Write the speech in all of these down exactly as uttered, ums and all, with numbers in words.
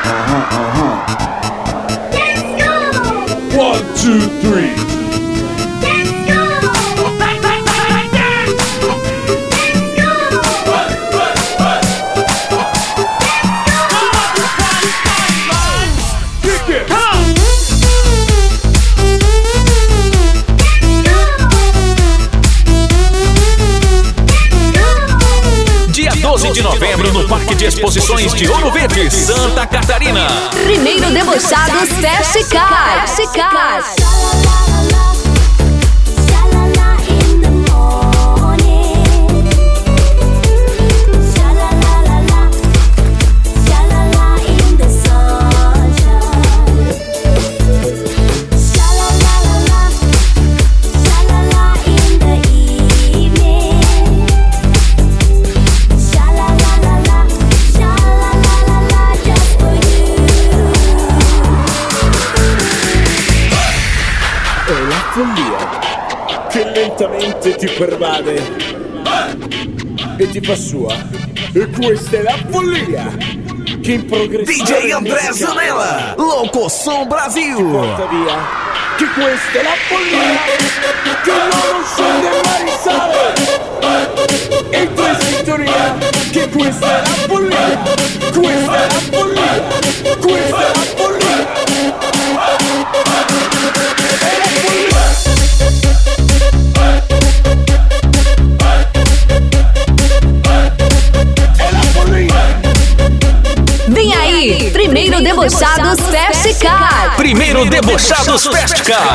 One, two, three. doze de novembro no Parque de Exposições de Ouro Verde, Santa Catarina. Primeiro Debochados Fast Car. Fast Car. Follia che lentamente ti pervade e ti fa sua. E questa è la follia che in progressione D J André Zanella, Locoção Brasil. Porta via. Che questa è la follia che non scende mai risale. E tu in sintonia che questa è la follia. Questa è la follia. Questa è la follia. Vem aí, Primeiro Debochados Fast Car. Primeiro Debochados Fast Car.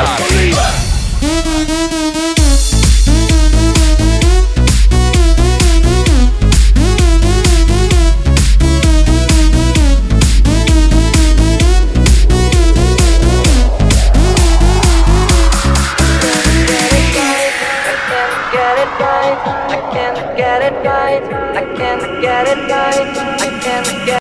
I can't get it right. I can't get it right. I can't get